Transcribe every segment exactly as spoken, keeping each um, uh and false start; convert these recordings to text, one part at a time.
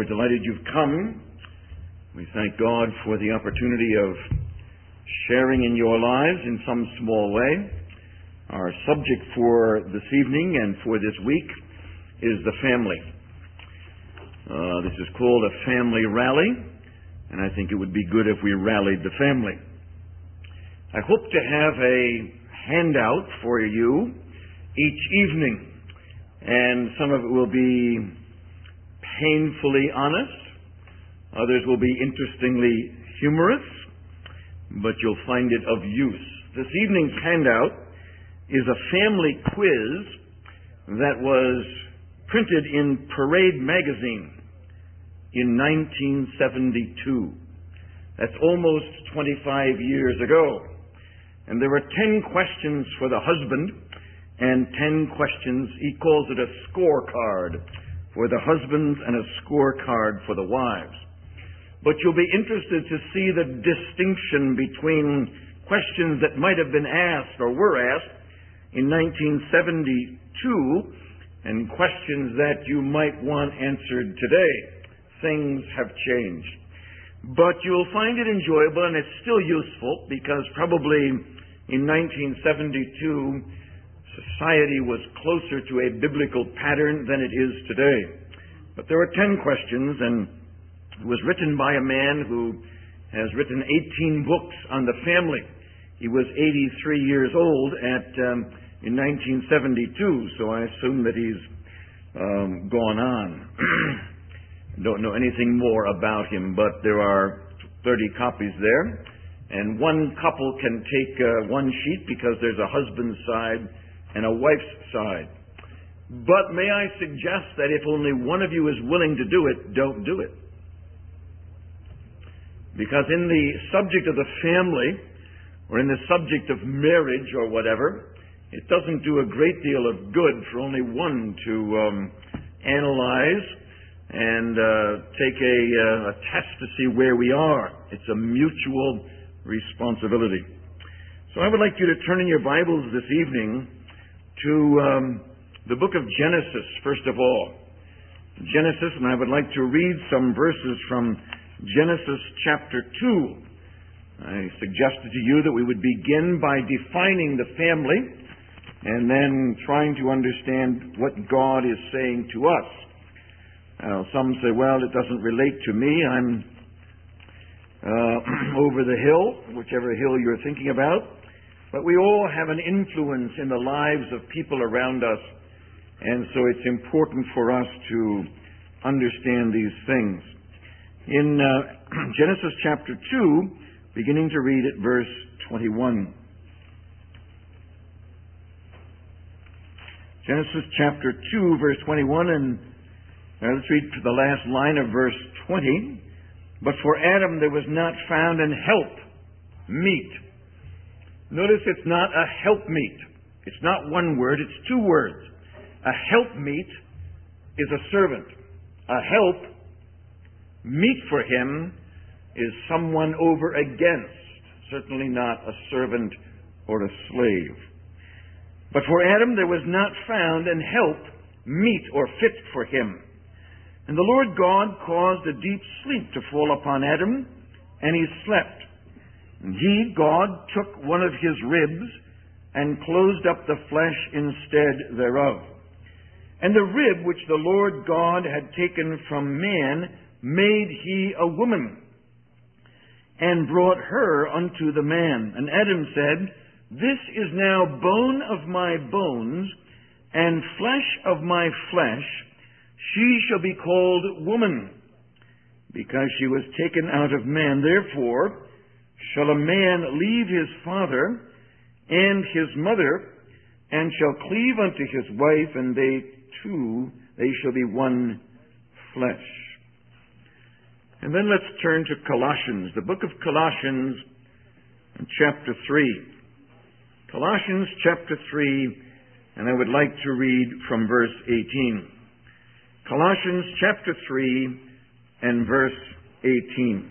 We're delighted you've come. We thank God for the opportunity of sharing in your lives in some small way. Our subject for this evening and for this week is the family. Uh, this is called a family rally, and I think it would be good if we rallied the family. I hope to have a handout for you each evening, and some of it will be painfully honest, others will be interestingly humorous, but you'll find it of use. This evening's handout is a family quiz that was printed in Parade magazine in nineteen seventy-two. That's almost twenty-five years ago. And there were ten questions for the husband and ten questions, he calls it a scorecard, for the husbands and a scorecard for the wives. But you'll be interested to see the distinction between questions that might have been asked or were asked in nineteen seventy-two and questions that you might want answered today. Things have changed. But you'll find it enjoyable, and it's still useful because probably in nineteen seventy-two society was closer to a biblical pattern than it is today. But there were ten questions, and it was written by a man who has written eighteen books on the family. He was eighty-three years old at um, in nineteen seventy-two, so I assume that he's um, gone on. Don't know anything more about him, but there are thirty copies there, and one couple can take uh, one sheet because there's a husband's side and a wife's side. But may I suggest that if only one of you is willing to do it, don't do it. Because in the subject of the family, or in the subject of marriage or whatever, it doesn't do a great deal of good for only one to um, analyze and uh, take a, uh, a test to see where we are. It's a mutual responsibility. So I would like you to turn in your Bibles this evening to um, the book of Genesis, first of all. Genesis, and I would like to read some verses from Genesis chapter two. I suggested to you that we would begin by defining the family and then trying to understand what God is saying to us. Now, some say, well, it doesn't relate to me. I'm uh, over the hill, whichever hill you're thinking about. But we all have an influence in the lives of people around us, and so it's important for us to understand these things. In uh, Genesis chapter two, beginning to read at verse twenty-one. Genesis chapter two, verse twenty-one, and uh, let's read to the last line of verse twenty. But for Adam there was not found an help meet. Notice it's not a helpmeet. It's not one word, it's two words. A helpmeet is a servant. A help meet for him is someone over against, certainly not a servant or a slave. But for Adam there was not found an help meet or fit for him. And the Lord God caused a deep sleep to fall upon Adam, and he slept. And he, God, took one of his ribs and closed up the flesh instead thereof. And the rib which the Lord God had taken from man made he a woman, and brought her unto the man. And Adam said, This is now bone of my bones, and flesh of my flesh. She shall be called woman, because she was taken out of man. Therefore shall a man leave his father and his mother, and shall cleave unto his wife, and they two, they shall be one flesh. And then let's turn to Colossians, the book of Colossians, chapter three. Colossians chapter three, and I would like to read from verse eighteen. Colossians chapter three and verse eighteen.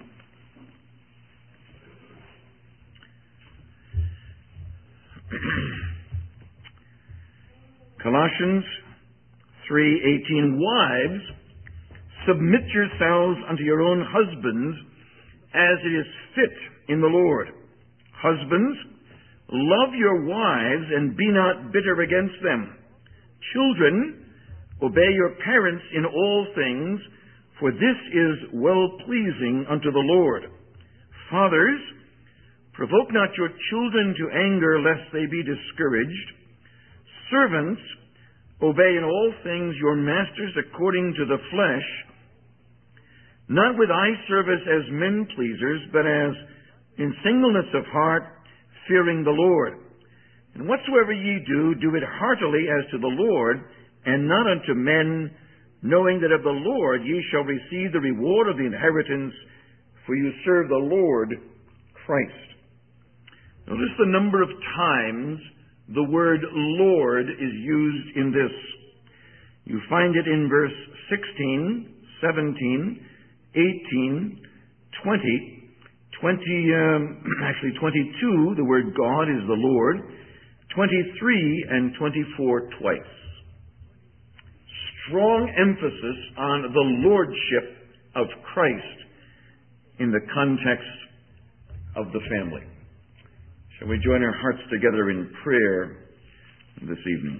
Colossians three eighteen. Wives, Submit yourselves unto your own husbands, as it is fit in the Lord. Husbands, love your wives, and be not bitter against them. Children, obey your parents in all things, for this is well-pleasing unto the Lord. Fathers, provoke not your children to anger, lest they be discouraged. Servants, obey in all things your masters according to the flesh, not with eye service as men pleasers, but as in singleness of heart, fearing the Lord. And whatsoever ye do, do it heartily as to the Lord, and not unto men, knowing that of the Lord ye shall receive the reward of the inheritance, for you serve the Lord Christ. Notice the number of times the word Lord is used in this. You find it in verse sixteen, seventeen, eighteen, twenty, twenty, um, actually twenty-two, the word God is the Lord, twenty-three and twenty-four twice. Strong emphasis on the lordship of Christ in the context of the family. Shall we join our hearts together in prayer this evening?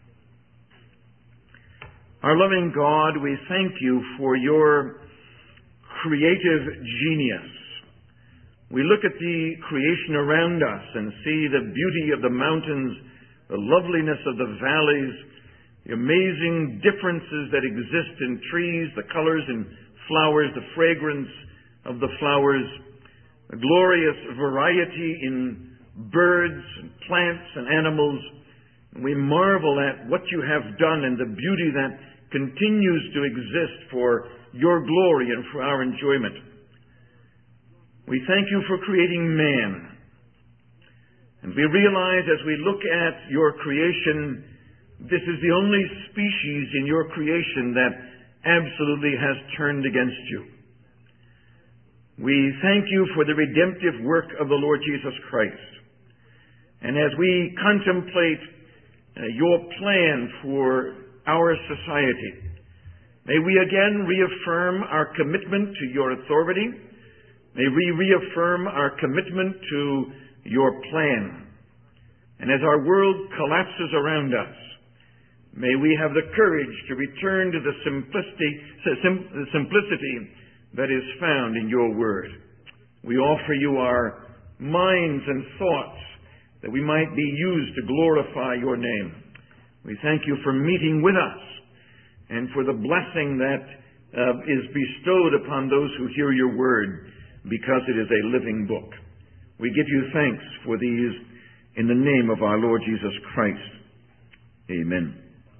Our loving God, we thank you for your creative genius. We look at the creation around us and see the beauty of the mountains, the loveliness of the valleys, the amazing differences that exist in trees, the colors in flowers, the fragrance of the flowers, the glorious variety in birds and plants and animals. And we marvel at what you have done and the beauty that continues to exist for your glory and for our enjoyment. We thank you for creating man. And we realize as we look at your creation, this is the only species in your creation that absolutely has turned against you. We thank you for the redemptive work of the Lord Jesus Christ. And as we contemplate uh, your plan for our society, may we again reaffirm our commitment to your authority. May we reaffirm our commitment to your plan. And as our world collapses around us, may we have the courage to return to the simplicity, the simplicity that is found in your word. We offer you our minds and thoughts that we might be used to glorify your name. We thank you for meeting with us and for the blessing that uh, is bestowed upon those who hear your word, because it is a living book. We give you thanks for these in the name of our Lord Jesus Christ. Amen.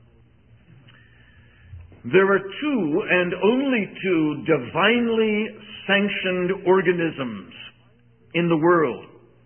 There are two and only two divinely sanctioned organisms in the world.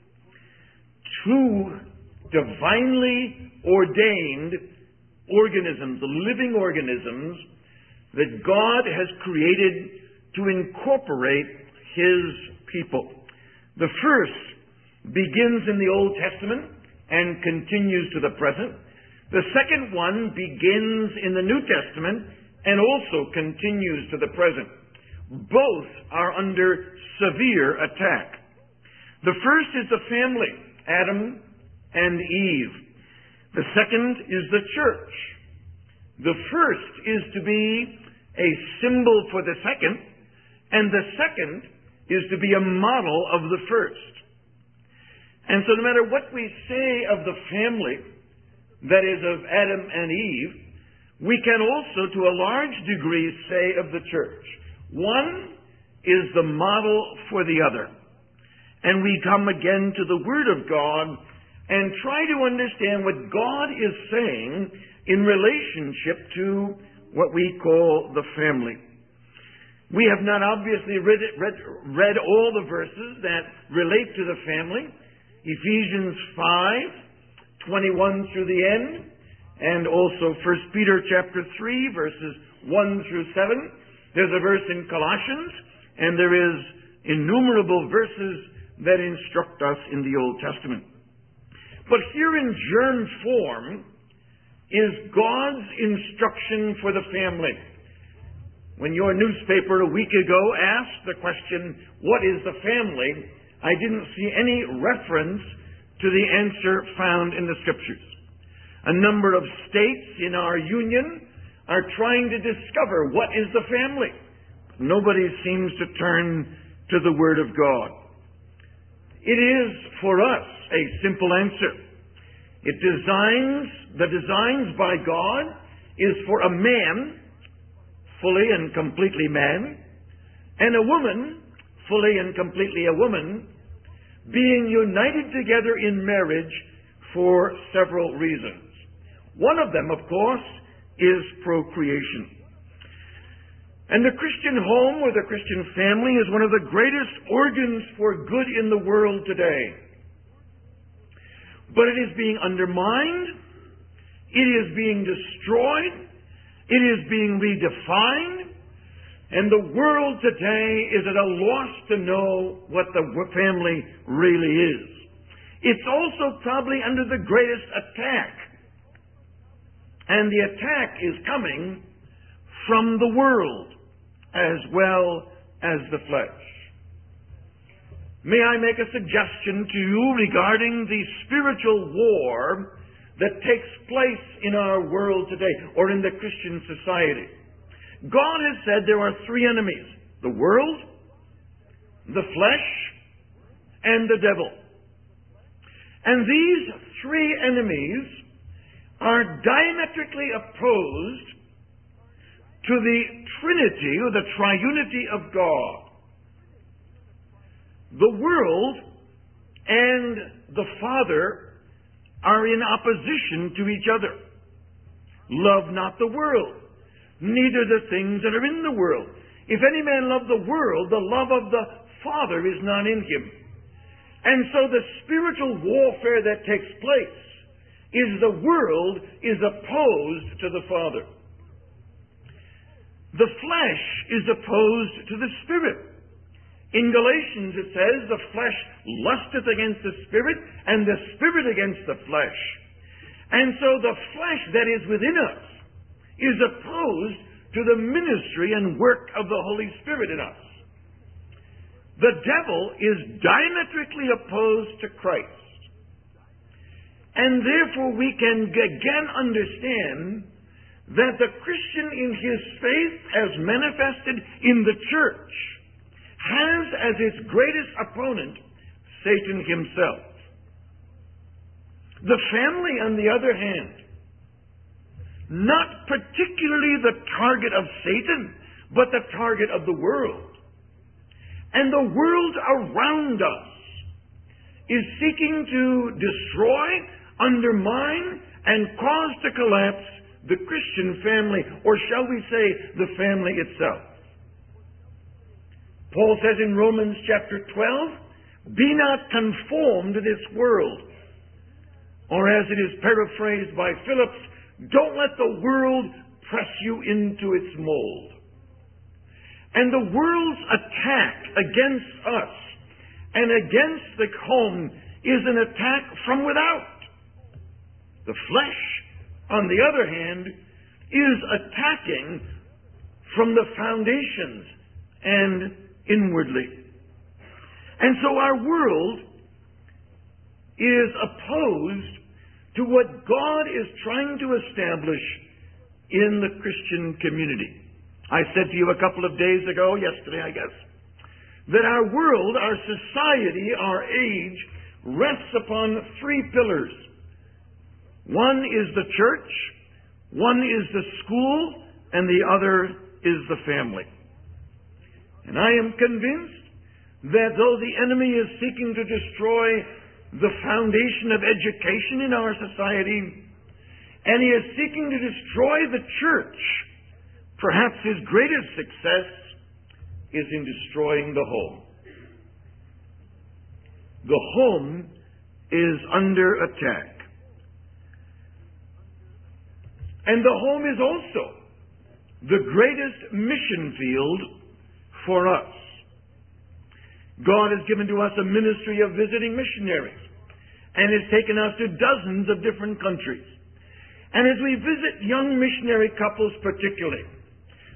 Two divinely ordained organisms, living organisms that God has created to incorporate His people. The first begins in the Old Testament and continues to the present. The second one begins in the New Testament and also continues to the present. Both are under severe attack. The first is the family, Adam and Eve. The second is the church. The first is to be a symbol for the second, and the second is to be a model of the first. And so no matter what we say of the family, that is of Adam and Eve, we can also to a large degree say of the church. One is the model for the other. And we come again to the Word of God and try to understand what God is saying in relationship to what we call the family. We have not obviously read, it, read, read all the verses that relate to the family. Ephesians five, twenty-one through the end, and also First Peter chapter three, verses one through seven. There's a verse in Colossians, and there is innumerable verses that instruct us in the Old Testament. But here in germ form is God's instruction for the family. When your newspaper a week ago asked the question, what is the family? I didn't see any reference to the answer found in the Scriptures. A number of states in our union are trying to discover what is the family. Nobody seems to turn to the Word of God. It is, for us, a simple answer. It designs, the designs by God is for a man, fully and completely man, and a woman, fully and completely a woman, being united together in marriage for several reasons. One of them, of course, is procreation. And the Christian home or the Christian family is one of the greatest organs for good in the world today. But it is being undermined, it is being destroyed, it is being redefined, and the world today is at a loss to know what the family really is. It's also probably under the greatest attack. And the attack is coming from the world as well as the flesh. May I make a suggestion to you regarding the spiritual war that takes place in our world today or in the Christian society? God has said there are three enemies: the world, the flesh, and the devil. And these three enemies are diametrically opposed to the Trinity or the triunity of God. The world and the Father are in opposition to each other. Love not the world, neither the things that are in the world. If any man love the world, the love of the Father is not in him. And so the spiritual warfare that takes place is the world is opposed to the Father. The flesh is opposed to the Spirit. In Galatians it says, the flesh lusteth against the Spirit, and the Spirit against the flesh. And so the flesh that is within us is opposed to the ministry and work of the Holy Spirit in us. The devil is diametrically opposed to Christ. And therefore we can again understand that the Christian in his faith as manifested in the church has as its greatest opponent Satan himself. The family, on the other hand, not particularly the target of Satan, but the target of the world. And the world around us is seeking to destroy, undermine, and cause to collapse the Christian family, or shall we say, the family itself. Paul says in Romans chapter twelve, be not conformed to this world. Or as it is paraphrased by Phillips, don't let the world press you into its mold. And the world's attack against us and against the home is an attack from without. The flesh, on the other hand, is attacking from the foundations and inwardly. And so our world is opposed to what God is trying to establish in the Christian community. I said to you a couple of days ago, yesterday I guess, that our world, our society, our age rests upon three pillars. One is the church, one is the school, and the other is the family. And I am convinced that though the enemy is seeking to destroy the foundation of education in our society, and he is seeking to destroy the church, perhaps his greatest success is in destroying the home. The home is under attack. And the home is also the greatest mission field for us. God has given to us a ministry of visiting missionaries and has taken us to dozens of different countries. And as we visit young missionary couples particularly,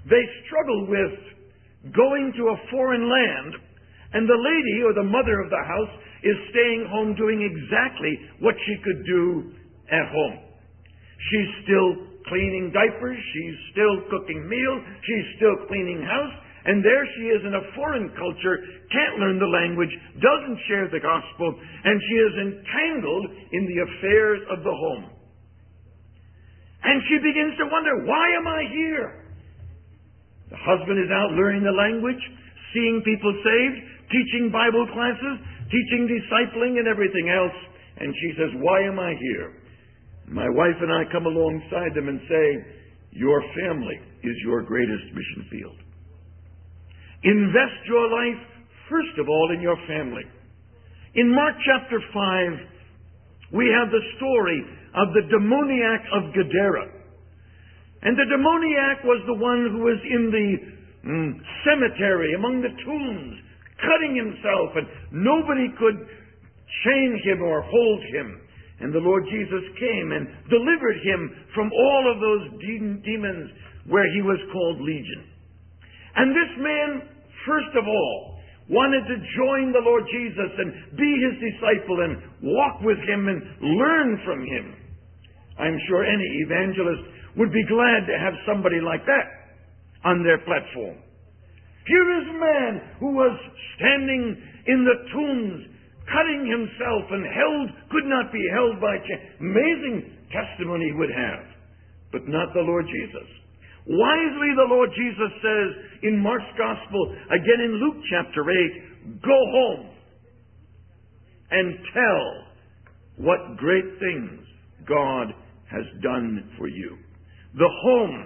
They struggle with going to a foreign land, and the lady or the mother of the house is staying home doing exactly what she could do at home. She's still cleaning diapers, she's still cooking meals, she's still cleaning house, and there she is in a foreign culture, can't learn the language, doesn't share the gospel, and she is entangled in the affairs of the home. And she begins to wonder, why am I here? The husband is out learning the language, seeing people saved, teaching Bible classes, teaching discipling and everything else. And she says, why am I here? My wife and I come alongside them and say, your family is your greatest mission field. Invest your life, first of all, in your family. In Mark chapter five, we have the story of the demoniac of Gadara. And the demoniac was the one who was in the mm, cemetery, among the tombs, cutting himself, and nobody could chain him or hold him. And the Lord Jesus came and delivered him from all of those de- demons where he was called Legion. And this man, first of all, wanted to join the Lord Jesus and be his disciple and walk with him and learn from him. I'm sure any evangelist would be glad to have somebody like that on their platform. Here is a man who was standing in the tombs, cutting himself and held, could not be held by chains. Amazing testimony he would have, but not the Lord Jesus. Wisely the Lord Jesus says in Mark's Gospel, again in Luke chapter eight, go home and tell what great things God has done for you. The home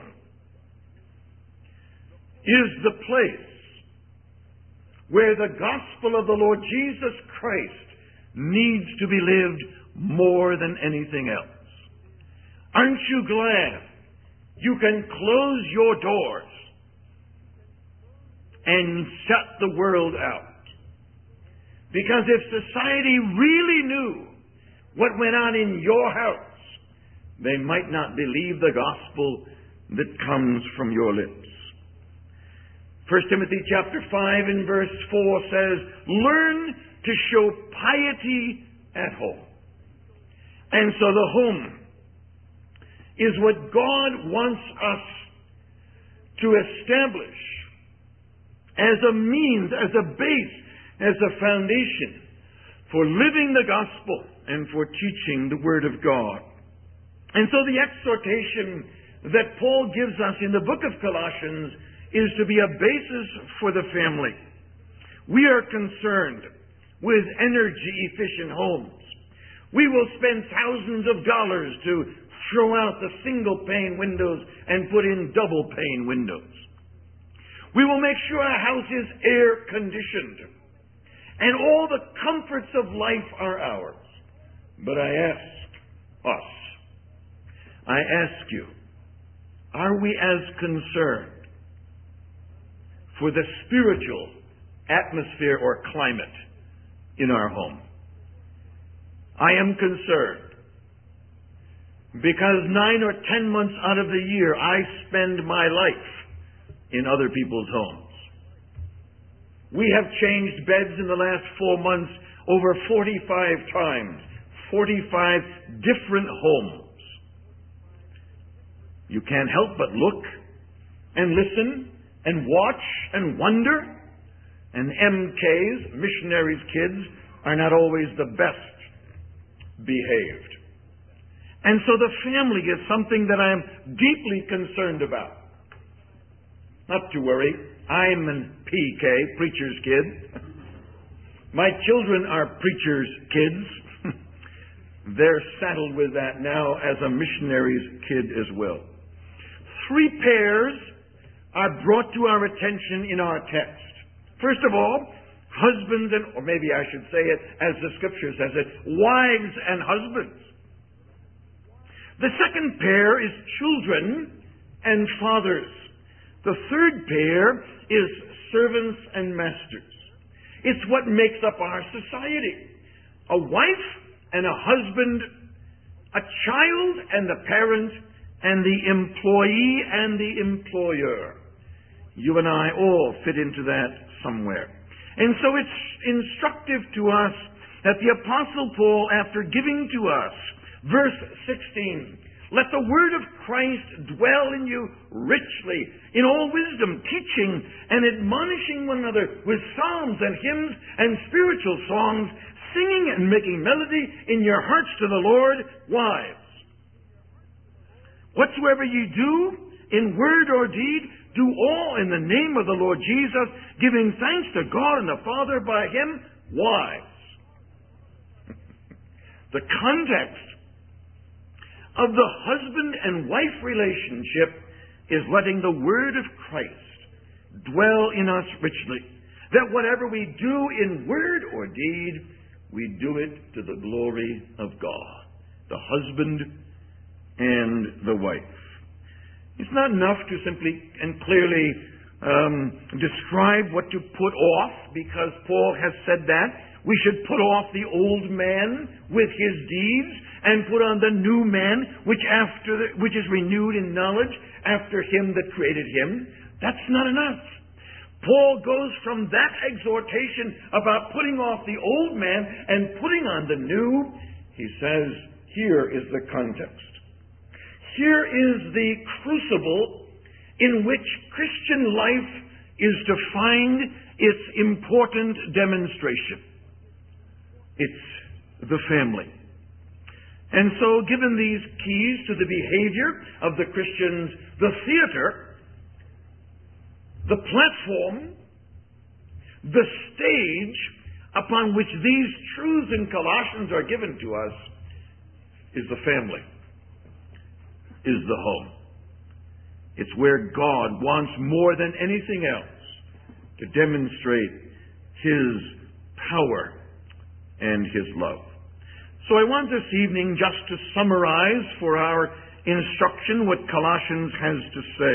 is the place where the gospel of the Lord Jesus Christ needs to be lived more than anything else. Aren't you glad you can close your doors and shut the world out? Because if society really knew what went on in your house, they might not believe the gospel that comes from your lips. First Timothy chapter five and verse four says, learn to show piety at home. And so the home is what God wants us to establish as a means, as a base, as a foundation for living the gospel and for teaching the Word of God. And so the exhortation that Paul gives us in the book of Colossians is to be a basis for the family. We are concerned with energy-efficient homes. We will spend thousands of dollars to throw out the single-pane windows and put in double-pane windows. We will make sure our house is air-conditioned and all the comforts of life are ours. But I ask us, I ask you, are we as concerned for the spiritual atmosphere or climate in our home? I am concerned because nine or ten months out of the year I spend my life in other people's homes. We have changed beds in the last four months over forty-five times, forty-five different homes. You can't help but look and listen and watch and wonder. And M Ks, missionaries' kids, are not always the best behaved. And so the family is something that I am deeply concerned about. Not to worry, I'm a P K, preacher's kid. My children are preacher's kids. They're saddled with that now as a missionary's kid as well. Three pairs are brought to our attention in our text. First of all, husbands and, or maybe I should say it as the scripture says it, wives and husbands. The second pair is children and fathers. The third pair is servants and masters. It's what makes up our society. A wife and a husband, a child and the parent, and the employee and the employer. You and I all fit into that somewhere. And so it's instructive to us that the Apostle Paul, after giving to us, verse sixteen, let the word of Christ dwell in you richly, in all wisdom, teaching and admonishing one another with psalms and hymns and spiritual songs, singing and making melody in your hearts to the Lord. Wives, whatsoever ye do, in word or deed, do all in the name of the Lord Jesus, giving thanks to God and the Father by him. Wives, the context of the husband and wife relationship is letting the word of Christ dwell in us richly. That whatever we do in word or deed, we do it to the glory of God. The husband and the wife. It's not enough to simply and clearly um, describe what to put off, because Paul has said that. We should put off the old man with his deeds and put on the new man, which after the, which is renewed in knowledge after him that created him. That's not enough. Paul goes from that exhortation about putting off the old man and putting on the new. He says, here is the context. Here is the crucible in which Christian life is to find its important demonstration. It's the family. And so, given these keys to the behavior of the Christians, the theater, the platform, the stage upon which these truths in Colossians are given to us is the family, is the home. It's where God wants more than anything else to demonstrate his power and his love. So I want this evening just to summarize for our instruction what Colossians has to say.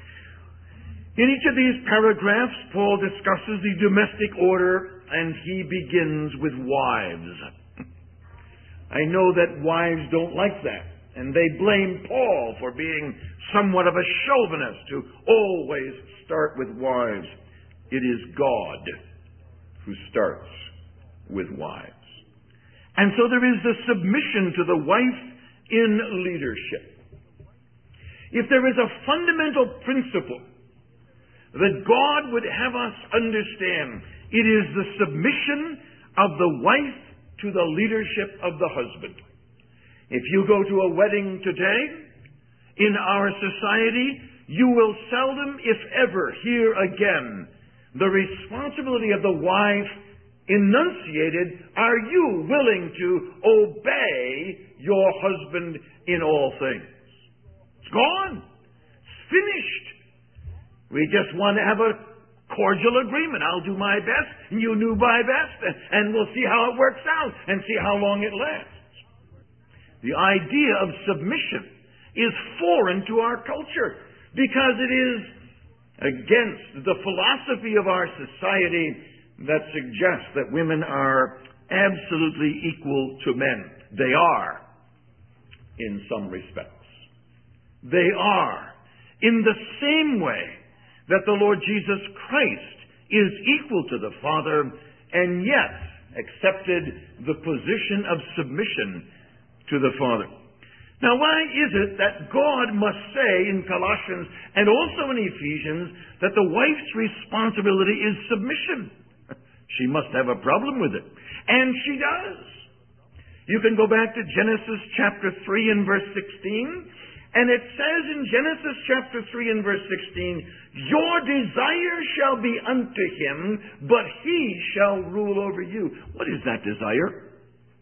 In each of these paragraphs, Paul discusses the domestic order, and he begins with wives. I know that wives don't like that, and they blame Paul for being somewhat of a chauvinist to always start with wives. It is God who starts with wives. And so there is the submission to the wife in leadership. If there is a fundamental principle that God would have us understand, it is the submission of the wife to the leadership of the husband. If you go to a wedding today, in our society, you will seldom, if ever, hear again the responsibility of the wife enunciated, are you willing to obey your husband in all things? It's gone. It's finished. We just want to have a cordial agreement. I'll do my best, and you do my best, and, and we'll see how it works out, and see how long it lasts. The idea of submission is foreign to our culture, because it is against the philosophy of our society that suggests that women are absolutely equal to men. They are, in some respects. They are, in the same way that the Lord Jesus Christ is equal to the Father, and yet accepted the position of submission to the Father. Now, why is it that God must say in Colossians and also in Ephesians that the wife's responsibility is submission? She must have a problem with it. And she does. You can go back to Genesis chapter three and verse sixteen. And it says in Genesis chapter three and verse sixteen, your desire shall be unto him, but he shall rule over you. What is that desire?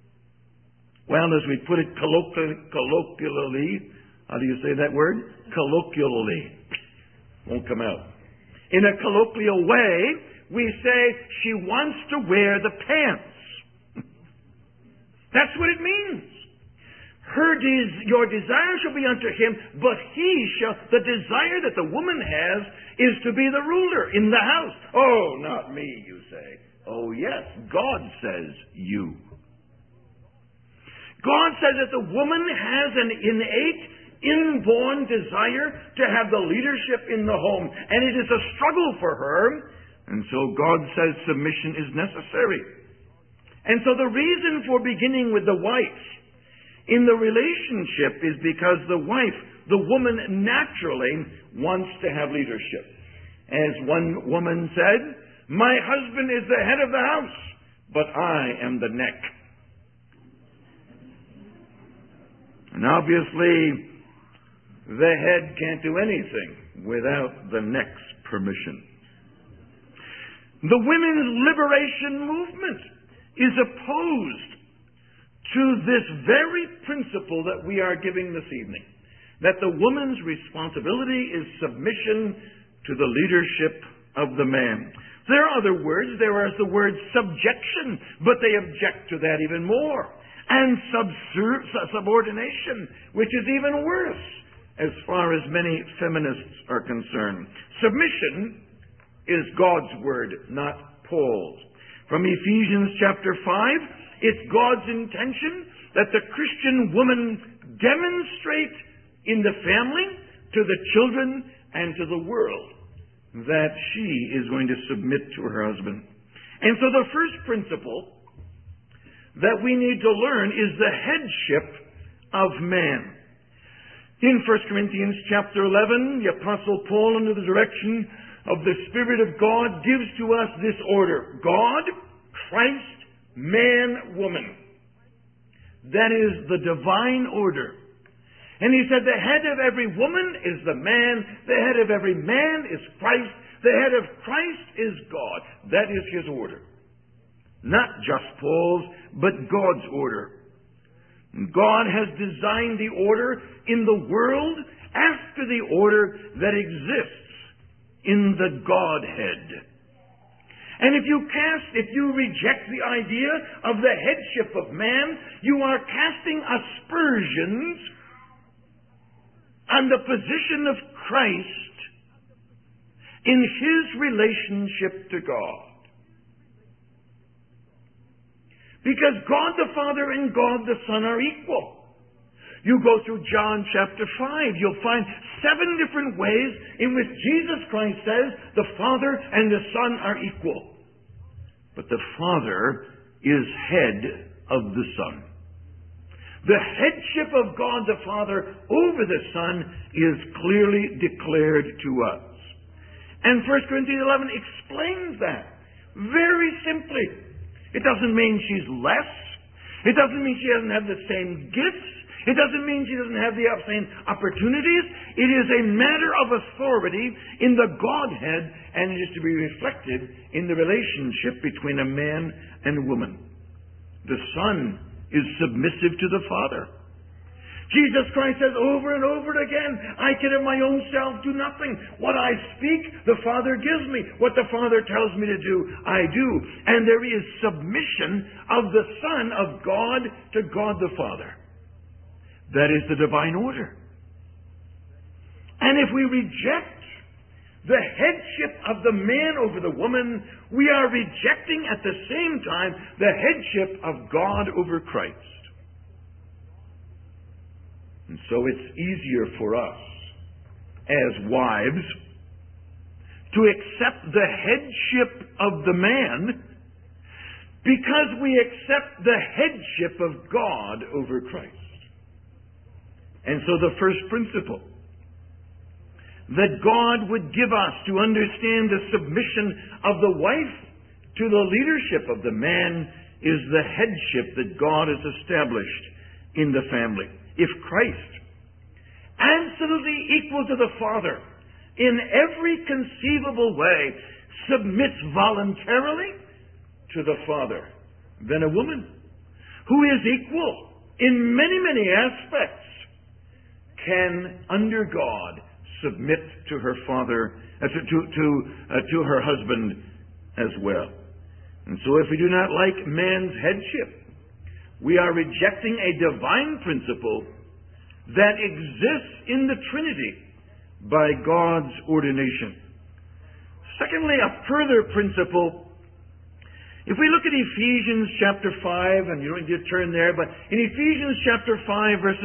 Well, as we put it colloquially, colloquially how do you say that word? Colloquially. Won't come out. In a colloquial way, we say she wants to wear the pants. That's what it means. Her des- your desire shall be unto him, but he shall, the desire that the woman has is to be the ruler in the house. Oh, not me, you say. Oh, yes, God says you. God says that the woman has an innate inborn desire to have the leadership in the home, and it is a struggle for her. And so God says submission is necessary. And so the reason for beginning with the wife in the relationship is because the wife, the woman, naturally wants to have leadership. As one woman said, "My husband is the head of the house, but I am the neck." And obviously, the head can't do anything without the neck's permission. The women's liberation movement is opposed to this very principle that we are giving this evening, that the woman's responsibility is submission to the leadership of the man. There are other words. There is the word subjection, but they object to that even more. And subser- subordination, which is even worse as far as many feminists are concerned. Submission is God's word, not Paul's. From Ephesians chapter five, it's God's intention that the Christian woman demonstrate in the family, to the children, and to the world that she is going to submit to her husband. And so the first principle that we need to learn is the headship of man. In First Corinthians chapter eleven, the Apostle Paul, under the direction of the Spirit of God, gives to us this order: God, Christ, man, woman. That is the divine order. And he said the head of every woman is the man, the head of every man is Christ, the head of Christ is God. That is his order. Not just Paul's, but God's order. God has designed the order in the world after the order that exists in the Godhead. And if you cast, if you reject the idea of the headship of man, you are casting aspersions on the position of Christ in his relationship to God. Because God the Father and God the Son are equal. You go through John chapter five, you'll find seven different ways in which Jesus Christ says the Father and the Son are equal. But the Father is head of the Son. The headship of God the Father over the Son is clearly declared to us. And First Corinthians eleven explains that very simply. It doesn't mean she's less. It doesn't mean she doesn't have the same gifts. It doesn't mean she doesn't have the same opportunities. It is a matter of authority in the Godhead, and it is to be reflected in the relationship between a man and a woman. The Son is submissive to the Father. Jesus Christ says over and over again, I can of my own self do nothing. What I speak, the Father gives me. What the Father tells me to do, I do. And there is submission of the Son of God to God the Father. That is the divine order. And if we reject the headship of the man over the woman, we are rejecting at the same time the headship of God over Christ. And so it's easier for us as wives to accept the headship of the man because we accept the headship of God over Christ. And so the first principle that God would give us to understand the submission of the wife to the leadership of the man is the headship that God has established in the family. If Christ, absolutely equal to the Father, in every conceivable way, submits voluntarily to the Father, then a woman who is equal in many, many aspects can, under God, submit to her father, uh, to to to, uh, to her husband as well. And so, if we do not like man's headship, we are rejecting a divine principle that exists in the Trinity by God's ordination. Secondly, a further principle. If we look at Ephesians chapter five, and you don't need to turn there, but in Ephesians chapter five, verses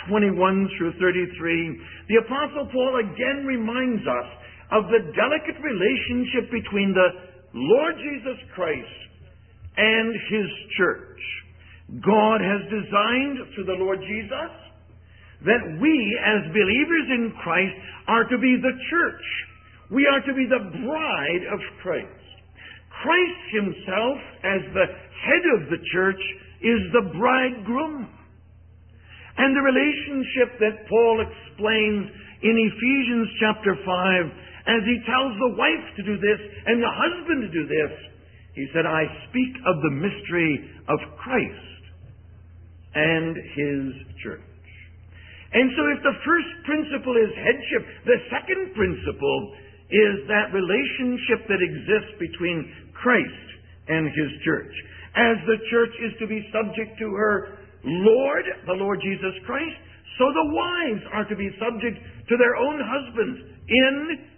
twenty-one through thirty-three, the Apostle Paul again reminds us of the delicate relationship between the Lord Jesus Christ and His church. God has designed through the Lord Jesus that we as believers in Christ are to be the church. We are to be the bride of Christ. Christ Himself, as the head of the church, is the bridegroom. And the relationship that Paul explains in Ephesians chapter five, as he tells the wife to do this and the husband to do this, he said, I speak of the mystery of Christ and His church. And so if the first principle is headship, the second principle is that relationship that exists between Christ and His church. As the church is to be subject to her Lord, the Lord Jesus Christ, so the wives are to be subject to their own husbands in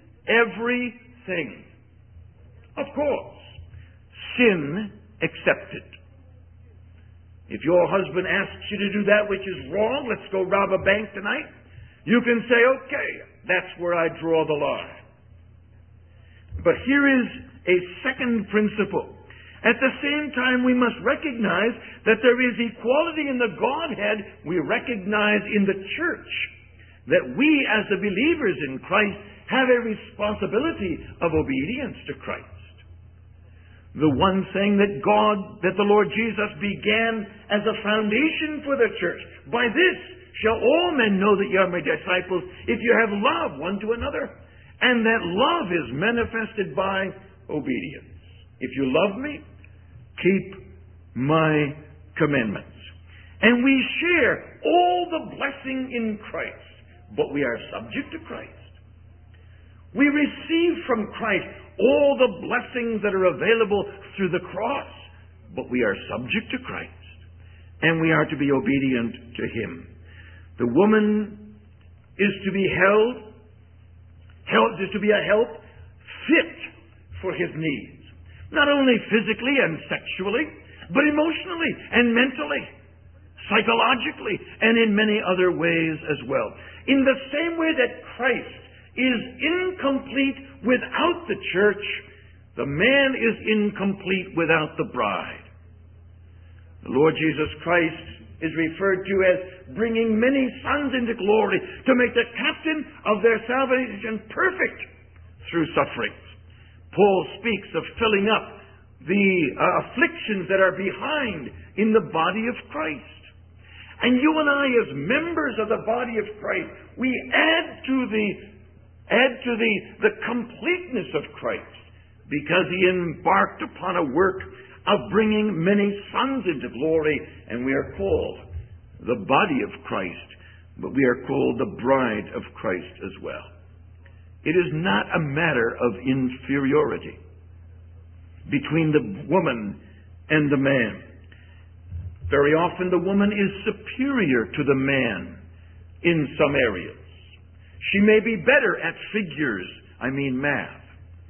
everything. Of course, sin excepted. If your husband asks you to do that which is wrong, let's go rob a bank tonight, you can say, okay, that's where I draw the line. But here is a second principle. At the same time, we must recognize that there is equality in the Godhead. We recognize in the church that we as the believers in Christ have a responsibility of obedience to Christ. The one thing that God, that the Lord Jesus began as a foundation for the church. By this shall all men know that you are my disciples, if you have love one to another. And that love is manifested by obedience. If you love me, keep my commandments. And we share all the blessing in Christ, but we are subject to Christ. We receive from Christ all the blessings that are available through the cross, but we are subject to Christ, and we are to be obedient to Him. The woman is to be held, held is to be a help fit for his needs. Not only physically and sexually, but emotionally and mentally, psychologically, and in many other ways as well. In the same way that Christ is incomplete without the church, the man is incomplete without the bride. The Lord Jesus Christ is referred to as bringing many sons into glory to make the captain of their salvation perfect through sufferings. Paul speaks of filling up the uh, afflictions that are behind in the body of Christ. And you and I, as members of the body of Christ, we add to the add to the, the completeness of Christ, because He embarked upon a work of bringing many sons into glory, and we are called the body of Christ, but we are called the bride of Christ as well. It is not a matter of inferiority between the woman and the man. Very often the woman is superior to the man in some areas. She may be better at figures, I mean math.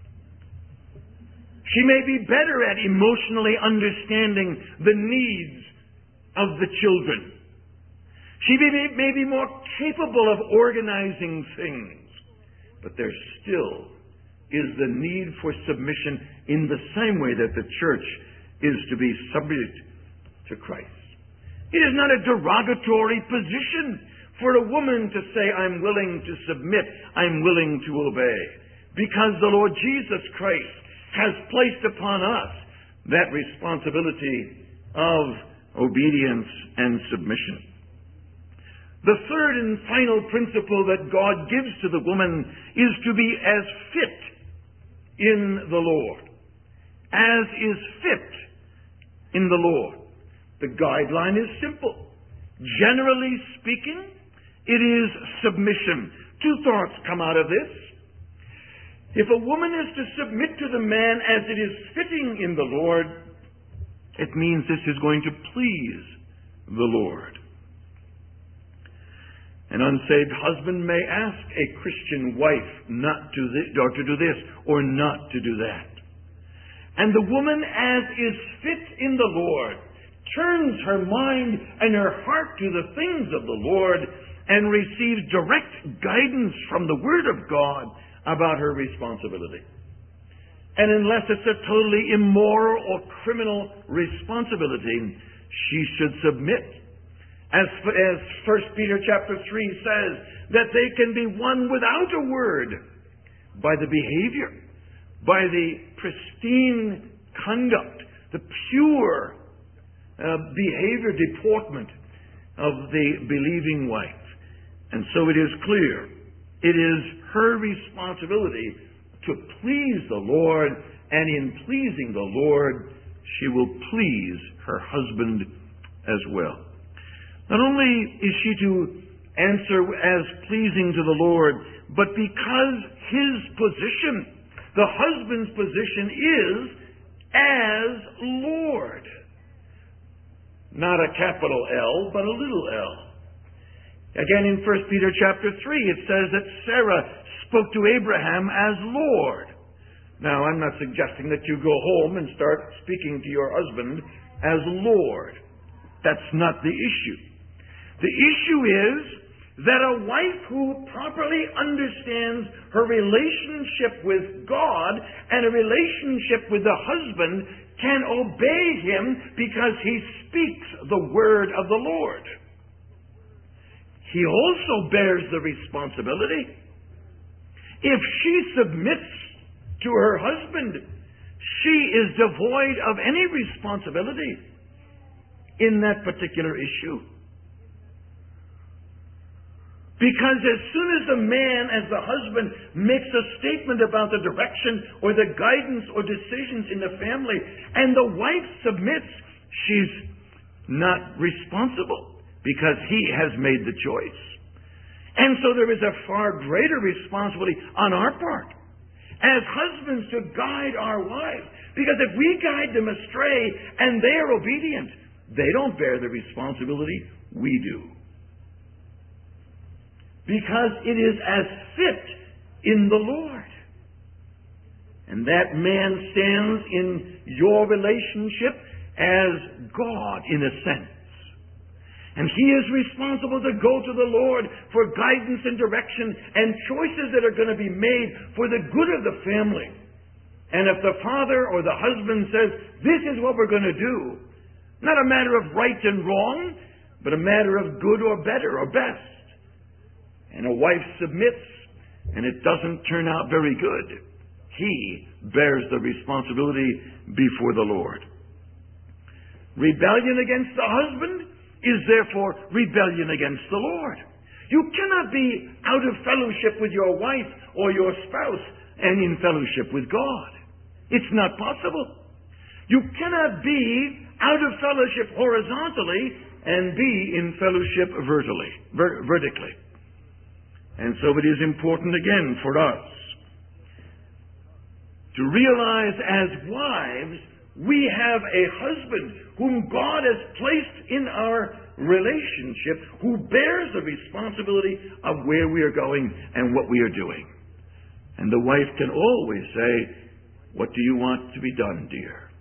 She may be better at emotionally understanding the needs of the children. She may, may be more capable of organizing things. But there still is the need for submission in the same way that the church is to be subject to Christ. It is not a derogatory position for a woman to say, I'm willing to submit, I'm willing to obey. Because the Lord Jesus Christ has placed upon us that responsibility of obedience and submission. The third and final principle that God gives to the woman is to be as fit in the Lord. As is fit in the Lord. The guideline is simple. Generally speaking, it is submission. Two thoughts come out of this. If a woman is to submit to the man as it is fitting in the Lord, it means this is going to please the Lord. An unsaved husband may ask a Christian wife not to this, or to do this or not to do that. And the woman, as is fit in the Lord, turns her mind and her heart to the things of the Lord and receives direct guidance from the Word of God about her responsibility. And unless it's a totally immoral or criminal responsibility, she should submit. As, as First Peter chapter three says, that they can be won without a word by the behavior, by the pristine conduct, the pure uh, behavior, deportment of the believing wife. And so it is clear, it is her responsibility to please the Lord, and in pleasing the Lord, she will please her husband as well. Not only is she to answer as pleasing to the Lord, but because his position, the husband's position, is as Lord. Not a capital L, but a little l. Again, in First Peter chapter three, it says that Sarah spoke to Abraham as Lord. Now, I'm not suggesting that you go home and start speaking to your husband as Lord. That's not the issue. The issue is that a wife who properly understands her relationship with God and a relationship with the husband can obey him because he speaks the word of the Lord. He also bears the responsibility. If she submits to her husband, she is devoid of any responsibility in that particular issue. Because as soon as the man, as the husband, makes a statement about the direction or the guidance or decisions in the family, and the wife submits, she's not responsible because he has made the choice. And so there is a far greater responsibility on our part as husbands to guide our wives. Because if we guide them astray and they are obedient, they don't bear the responsibility, we do. Because it is as fit in the Lord. And that man stands in your relationship as God in a sense. And he is responsible to go to the Lord for guidance and direction and choices that are going to be made for the good of the family. And if the father or the husband says, this is what we're going to do, not a matter of right and wrong, but a matter of good or better or best. And a wife submits, and it doesn't turn out very good. He bears the responsibility before the Lord. Rebellion against the husband is therefore rebellion against the Lord. You cannot be out of fellowship with your wife or your spouse and in fellowship with God. It's not possible. You cannot be out of fellowship horizontally and be in fellowship vertically. Ver- vertically. And so it is important again for us to realize as wives, we have a husband whom God has placed in our relationship, who bears the responsibility of where we are going and what we are doing. And the wife can always say, what do you want to be done, dear?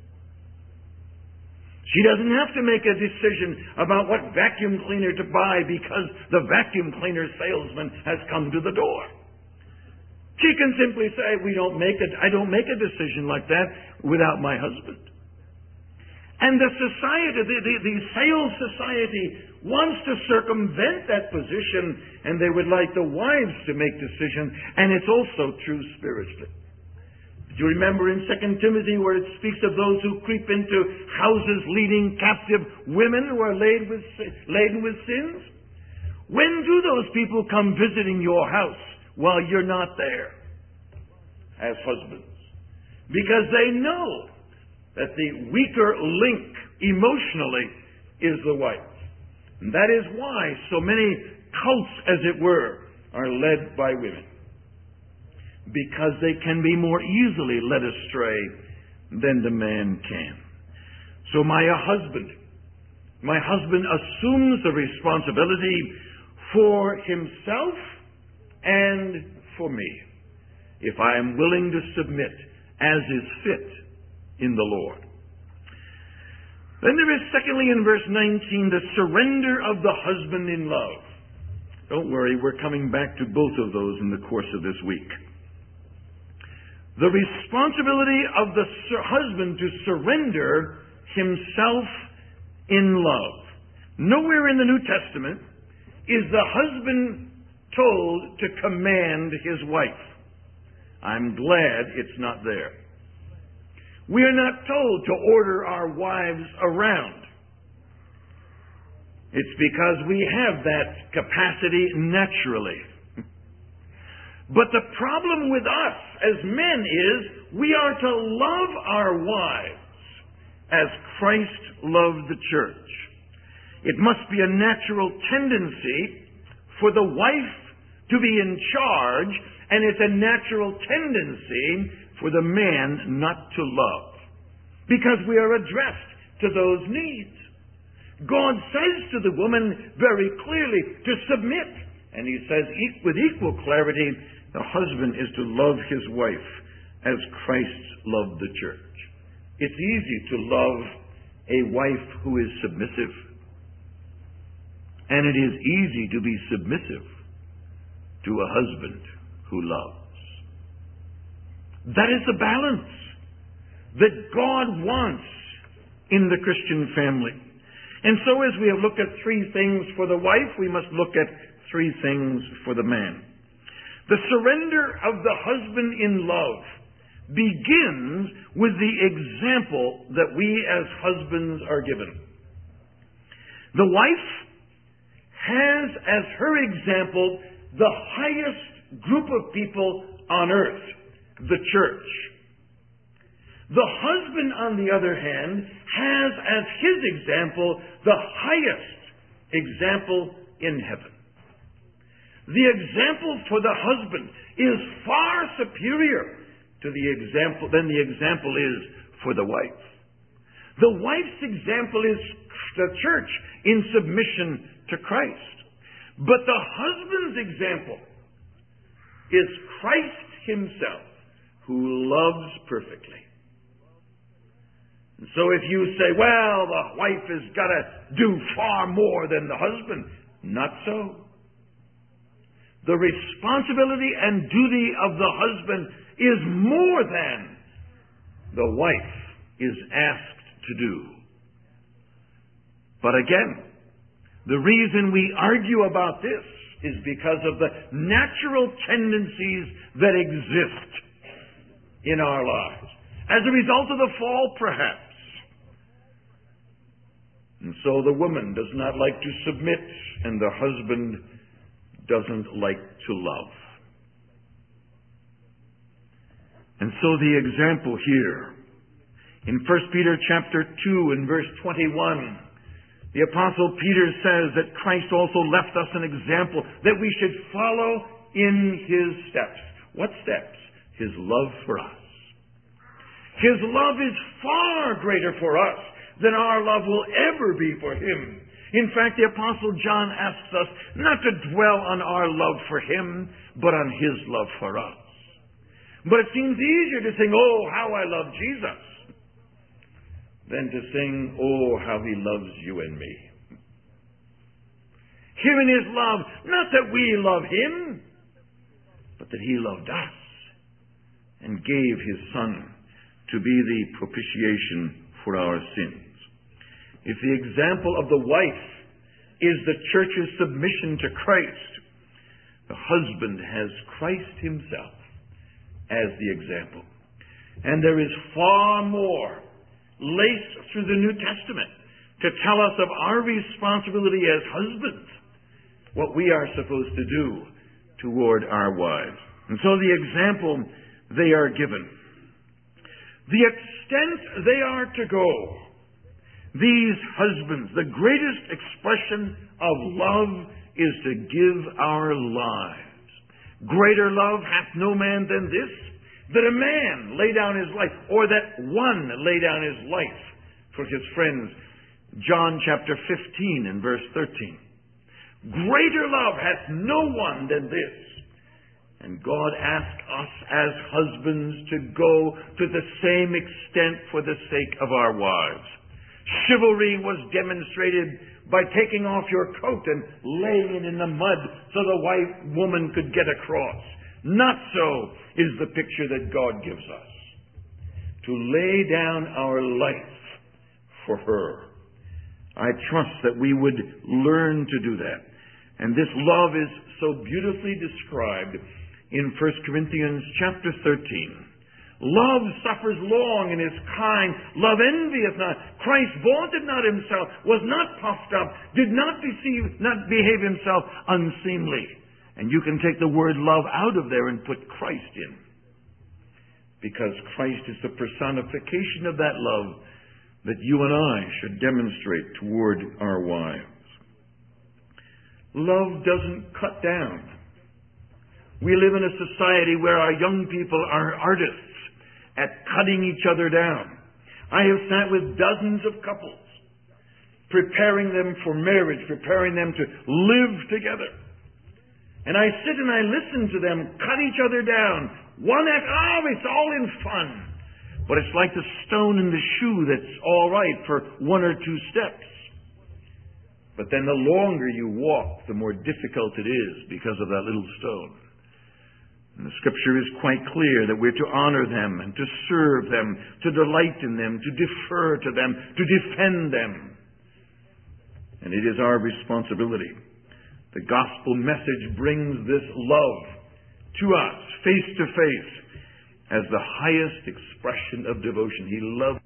She doesn't have to make a decision about what vacuum cleaner to buy because the vacuum cleaner salesman has come to the door. She can simply say, "We don't make it. I don't make a decision like that without my husband." And the society, the, the, the sales society, wants to circumvent that position, and they would like the wives to make decisions. And it's also true spiritually. Do you remember in Second Timothy where it speaks of those who creep into houses leading captive women who are laden with, laden with sins? When do those people come visiting your house while you're not there as husbands? Because they know that the weaker link emotionally is the wife. And that is why so many cults, as it were, are led by women. Because they can be more easily led astray than the man can. So my husband, my husband assumes the responsibility for himself and for me, if I am willing to submit as is fit in the Lord. Then there is, secondly, in verse nineteen, the surrender of the husband in love. Don't worry, we're coming back to both of those in the course of this week. The responsibility of the husband to surrender himself in love. Nowhere in the New Testament is the husband told to command his wife. I'm glad it's not there. We are not told to order our wives around. It's because we have that capacity naturally. But the problem with us as men is we are to love our wives as Christ loved the church. It must be a natural tendency for the wife to be in charge, and it's a natural tendency for the man not to love, because we are addressed to those needs. God says to the woman very clearly to submit, and he says with equal clarity, the husband is to love his wife as Christ loved the church. It's easy to love a wife who is submissive, and it is easy to be submissive to a husband who loves. That is the balance that God wants in the Christian family. And so as we have looked at three things for the wife, we must look at three things for the man. The surrender of the husband in love begins with the example that we as husbands are given. The wife has as her example the highest group of people on earth, the church. The husband, on the other hand, has as his example the highest example in heaven. The example for the husband is far superior to the example than the example is for the wife. The wife's example is the church in submission to Christ. But the husband's example is Christ himself, who loves perfectly. And so if you say, well, the wife has got to do far more than the husband, not so. The responsibility and duty of the husband is more than the wife is asked to do. But again, the reason we argue about this is because of the natural tendencies that exist in our lives, as a result of the fall, perhaps. And so the woman does not like to submit, and the husband doesn't like to love. And so the example here, in First Peter chapter two and verse twenty-one, the Apostle Peter says that Christ also left us an example that we should follow in his steps. What steps? His love for us. His love is far greater for us than our love will ever be for him. In fact, the Apostle John asks us not to dwell on our love for him, but on his love for us. But it seems easier to sing, oh, how I love Jesus, than to sing, oh, how he loves you and me. Herein is love, not that we love him, but that he loved us and gave his Son to be the propitiation for our sins. If the example of the wife is the church's submission to Christ, the husband has Christ himself as the example. And there is far more laced through the New Testament to tell us of our responsibility as husbands, what we are supposed to do toward our wives. And so the example they are given, the extent they are to go, these husbands, the greatest expression of love is to give our lives. Greater love hath no man than this, that a man lay down his life, or that one lay down his life for his friends. John chapter fifteen and verse thirteen. Greater love hath no one than this. And God asks us as husbands to go to the same extent for the sake of our wives. Chivalry was demonstrated by taking off your coat and laying it in the mud so the white woman could get across. Not so is the picture that God gives us. To lay down our life for her. I trust that we would learn to do that. And this love is so beautifully described in First Corinthians chapter thirteen. Love suffers long and is kind. Love envieth not. Christ vaunted not himself, was not puffed up, did not deceive, not behave himself unseemly. And you can take the word love out of there and put Christ in. Because Christ is the personification of that love that you and I should demonstrate toward our wives. Love doesn't cut down. We live in a society where our young people are artists at cutting each other down. I have sat with dozens of couples, preparing them for marriage, preparing them to live together. And I sit and I listen to them cut each other down. One act, oh, it's all in fun. But it's like the stone in the shoe that's all right for one or two steps. But then the longer you walk, the more difficult it is because of that little stone. And the Scripture is quite clear that we're to honor them and to serve them, to delight in them, to defer to them, to defend them. And it is our responsibility. The gospel message brings this love to us, face to face, as the highest expression of devotion. He loves